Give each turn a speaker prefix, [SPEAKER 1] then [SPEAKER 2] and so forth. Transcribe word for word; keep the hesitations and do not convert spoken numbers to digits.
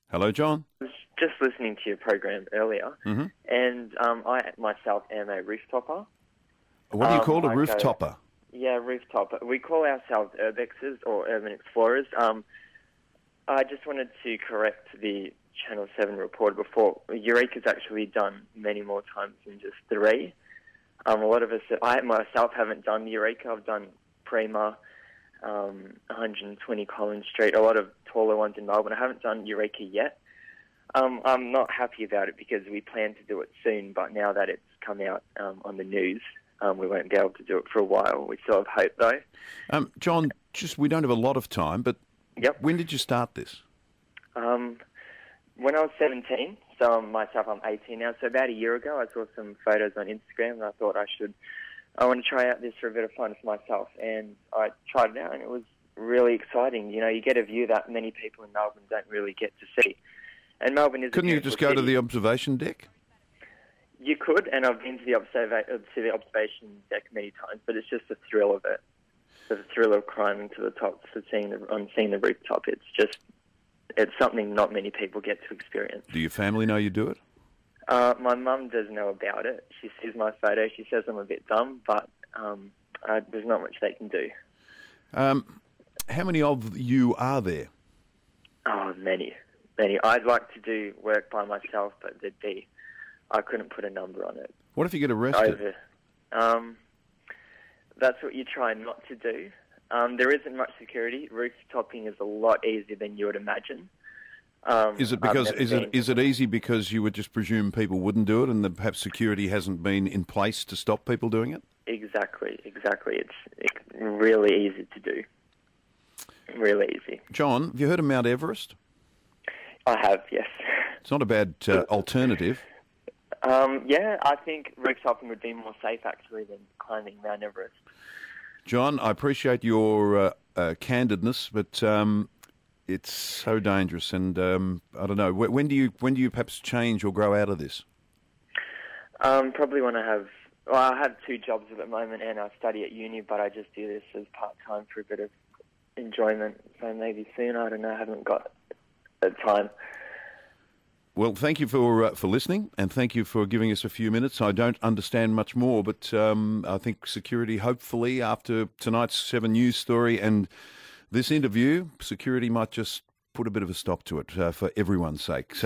[SPEAKER 1] Hello, John.
[SPEAKER 2] I was just listening to your program earlier,
[SPEAKER 1] Mm-hmm.
[SPEAKER 2] and um, I myself am a rooftopper.
[SPEAKER 1] What do you
[SPEAKER 2] Um,
[SPEAKER 1] call a
[SPEAKER 2] I
[SPEAKER 1] roof
[SPEAKER 2] go-
[SPEAKER 1] topper?
[SPEAKER 2] Yeah, rooftopper. We call ourselves urbexers or urban explorers. Um, I just wanted to correct the Channel seven reporter before. Eureka's actually done many more times than just three. Um, a lot of us, I myself haven't done Eureka. I've done Prima, um, one hundred twenty Collins Street, a lot of taller ones in Melbourne. I haven't done Eureka yet. Um, I'm not happy about it because we plan to do it soon, but now that it's come out um, on the news, um, we won't be able to do it for a while. We still have hope, though.
[SPEAKER 1] Um, John, just we don't have a lot of time, but
[SPEAKER 2] Yep.
[SPEAKER 1] when did you start this?
[SPEAKER 2] Um, when I was seventeen, so um, myself, I'm eighteen now, so about a year ago, I saw some photos on Instagram, and I thought I should, I want to try out this for a bit of fun for myself, and I tried it out, and it was really exciting. You know, you get a view that many people in Melbourne don't really get to see. And Melbourne is
[SPEAKER 1] Couldn't
[SPEAKER 2] a
[SPEAKER 1] you
[SPEAKER 2] beautiful
[SPEAKER 1] just go to
[SPEAKER 2] city.
[SPEAKER 1] the observation deck?
[SPEAKER 2] You could, and I've been to the, observa- uh, to the observation deck many times, but it's just the thrill of it. The thrill of climbing to the top, for seeing the, on seeing the rooftop. It's just, it's something not many people get to experience.
[SPEAKER 1] Do your family know you do it?
[SPEAKER 2] Uh, my mum does know about it. She sees my photo. She says I'm a bit dumb, but um, uh, there's not much they can do.
[SPEAKER 1] Um, how many of you are there?
[SPEAKER 2] Oh, many, many. I'd like to do work by myself, but there'd be, I couldn't put a number on it.
[SPEAKER 1] What if you get arrested?
[SPEAKER 2] Over. Um, that's what you try not to do. Um, there isn't much security. Rooftopping is a lot easier than you would imagine. Um,
[SPEAKER 1] Is it
[SPEAKER 2] I've
[SPEAKER 1] because
[SPEAKER 2] never
[SPEAKER 1] is
[SPEAKER 2] been-
[SPEAKER 1] it is it easy because you would just presume people wouldn't do it, and that perhaps security hasn't been in place to stop people doing it?
[SPEAKER 2] Exactly, exactly. It's, it's really easy to do. Really easy.
[SPEAKER 1] John, have you heard of Mount Everest?
[SPEAKER 2] I have, yes.
[SPEAKER 1] It's not a bad uh, alternative.
[SPEAKER 2] Um, yeah, I think rooftopping would be more safe actually than climbing Mount Everest.
[SPEAKER 1] John, I appreciate your uh, uh, candidness, but um, it's so dangerous, and um, I don't know. Wh- When do you when do you perhaps change or grow out of this?
[SPEAKER 2] Um, probably when I have, well, I have two jobs at the moment and I study at uni, but I just do this as part-time for a bit of enjoyment. So maybe soon, I don't know, I haven't got the time.
[SPEAKER 1] Well, thank you for uh, for listening, and thank you for giving us a few minutes. I don't understand much more, but um, I think security, hopefully, after tonight's Seven News story and this interview, security might just put a bit of a stop to it uh, for everyone's sake. So